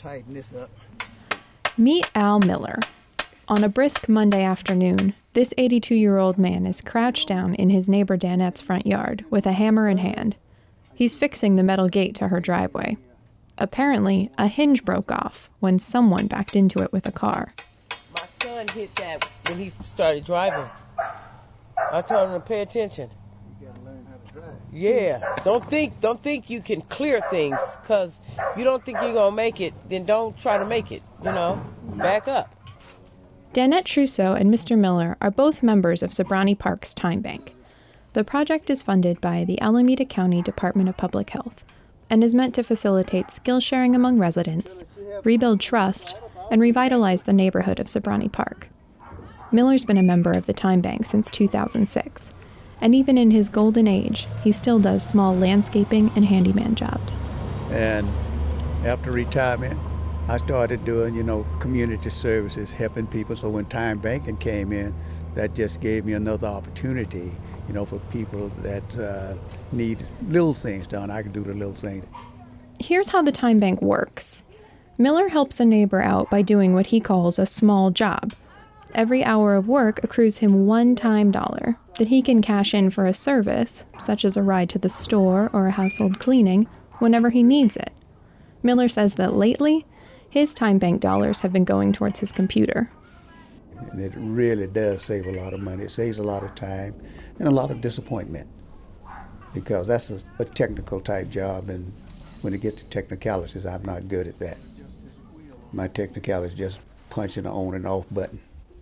tighten this up. Meet Al Miller. On a brisk Monday afternoon, this 82-year-old man is crouched down in his neighbor Danette's front yard with a hammer in hand. He's fixing the metal gate to her driveway. Apparently, a hinge broke off when someone backed into it with a car. My son hit that when he started driving. I told him to pay attention. You gotta learn how to drive. Yeah. Don't think you can clear things, because if you don't think you're going to make it, then don't try to make it, Back up. Danette Trousseau and Mr. Miller are both members of Sobrani Park's Time Bank. The project is funded by the Alameda County Department of Public Health and is meant to facilitate skill sharing among residents, rebuild trust, and revitalize the neighborhood of Sobrani Park. Miller's been a member of the Time Bank since 2006, and even in his golden age, he still does small landscaping and handyman jobs. And after retirement, I started doing, community services, helping people. So when Time Banking came in, that just gave me another opportunity, for people that need little things done. I can do the little things. Here's how the Time Bank works. Miller helps a neighbor out by doing what he calls a small job. Every hour of work accrues him one time dollar that he can cash in for a service, such as a ride to the store or a household cleaning, whenever he needs it. Miller says that lately, his Time Bank dollars have been going towards his computer. And it really does save a lot of money. It saves a lot of time and a lot of disappointment, because that's a technical type job, and when it gets to technicalities, I'm not good at that. My technicality is just punching the on and off button.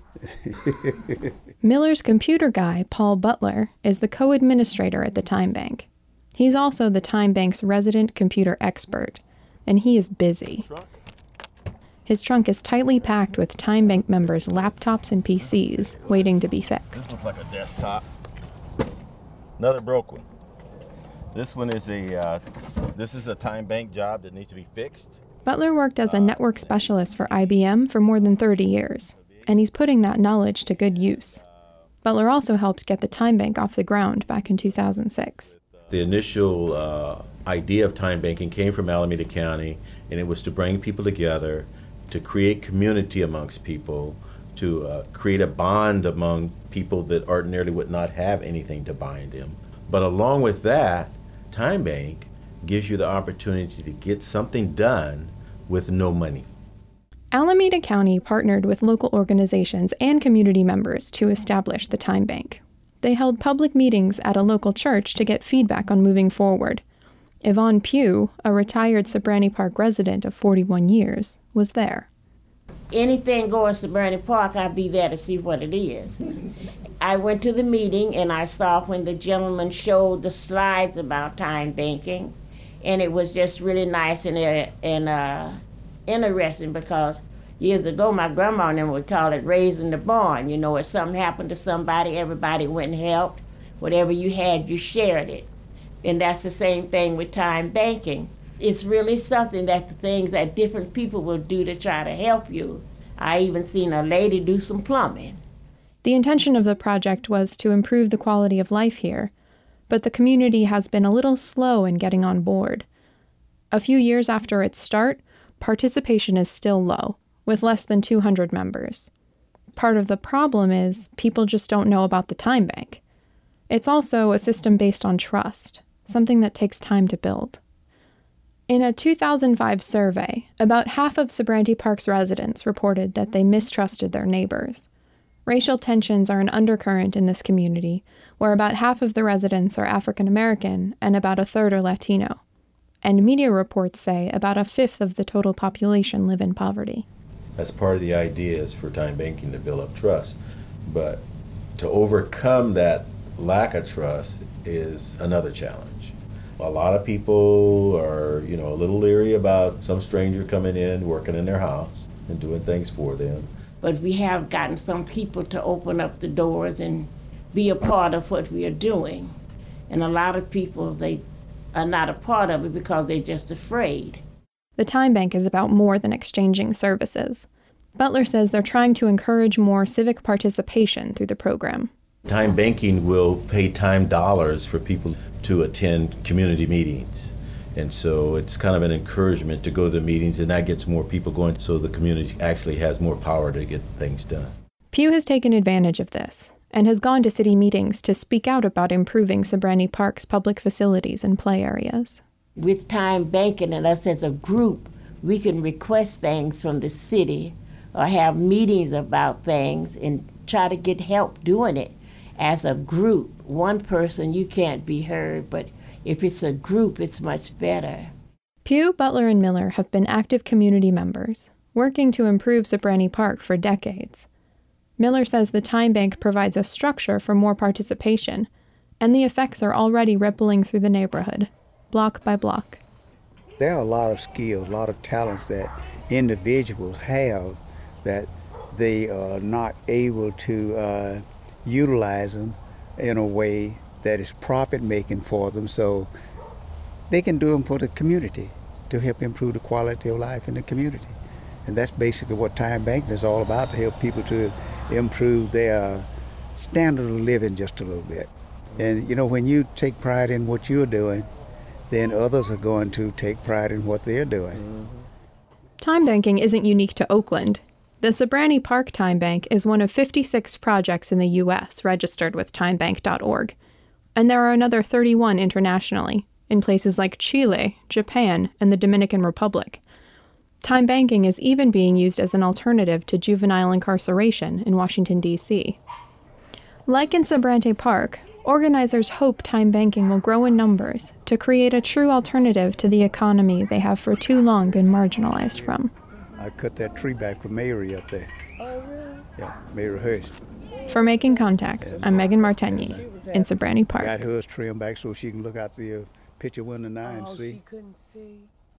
Miller's computer guy, Paul Butler, is the co-administrator at the Time Bank. He's also the Time Bank's resident computer expert, and he is busy. His trunk is tightly packed with Time Bank members' laptops and PCs, waiting to be fixed. This looks like a desktop. Another broke one. This one is a Time Bank job that needs to be fixed. Butler worked as a network specialist for IBM for more than 30 years, and he's putting that knowledge to good use. Butler also helped get the Time Bank off the ground back in 2006. The initial idea of time banking came from Alameda County, and it was to bring people together, to create community amongst people, to create a bond among people that ordinarily would not have anything to bind them. But along with that, Time Bank gives you the opportunity to get something done with no money. Alameda County partnered with local organizations and community members to establish the Time Bank. They held public meetings at a local church to get feedback on moving forward. Yvonne Pugh, a retired Sobrani Park resident of 41 years, was there. Anything going to Sobrani Park, I'd be there to see what it is. I went to the meeting and I saw when the gentleman showed the slides about time banking, and it was just really nice and interesting, because years ago my grandma and them would call it raising the barn. If something happened to somebody, everybody went and helped. Whatever you had, you shared it. And that's the same thing with time banking. It's really something that the things that different people will do to try to help you. I even seen a lady do some plumbing. The intention of the project was to improve the quality of life here, but the community has been a little slow in getting on board. A few years after its start, participation is still low, with less than 200 members. Part of the problem is people just don't know about the Time Bank. It's also a system based on trust, something that takes time to build. In a 2005 survey, about half of Sobrani Park's residents reported that they mistrusted their neighbors. Racial tensions are an undercurrent in this community, where about half of the residents are African American and about a third are Latino. And media reports say about a fifth of the total population live in poverty. That's part of the idea, is for time banking to build up trust. But to overcome that lack of trust is another challenge. A lot of people are, a little leery about some stranger coming in, working in their house and doing things for them. But we have gotten some people to open up the doors and be a part of what we are doing. And a lot of people, they are not a part of it because they're just afraid. The Time Bank is about more than exchanging services. Butler says they're trying to encourage more civic participation through the program. Time banking will pay time dollars for people to attend community meetings. And so it's kind of an encouragement to go to the meetings, and that gets more people going, so the community actually has more power to get things done. Pew has taken advantage of this and has gone to city meetings to speak out about improving Sobrante Park's public facilities and play areas. With Time Banking and us as a group, we can request things from the city or have meetings about things and try to get help doing it as a group. One person, you can't be heard, but if it's a group, it's much better. Pew, Butler, and Miller have been active community members, working to improve Sobrante Park for decades. Miller says the Time Bank provides a structure for more participation, and the effects are already rippling through the neighborhood, block by block. There are a lot of skills, a lot of talents that individuals have that they are not able to utilize them in a way that is profit-making for them, so they can do them for the community to help improve the quality of life in the community. And that's basically what Time Banking is all about, to help people to improve their standard of living just a little bit. And you know, when you take pride in what you're doing, then others are going to take pride in what they're doing. Time banking isn't unique to Oakland. The Sobrante Park Time Bank is one of 56 projects in the U.S. registered with timebank.org, and there are another 31 internationally, in places like Chile, Japan, and the Dominican Republic. Time banking is even being used as an alternative to juvenile incarceration in Washington, D.C. Like in Sobrante Park, organizers hope time banking will grow in numbers to create a true alternative to the economy they have for too long been marginalized from. I cut that tree back for Mary up there. Oh, really? Yeah, Mary Hurst. For Making Contact, I'm Megan Martini in Sobrante Park. Got hers trimmed back so she can look out the picture window now and see. She couldn't see.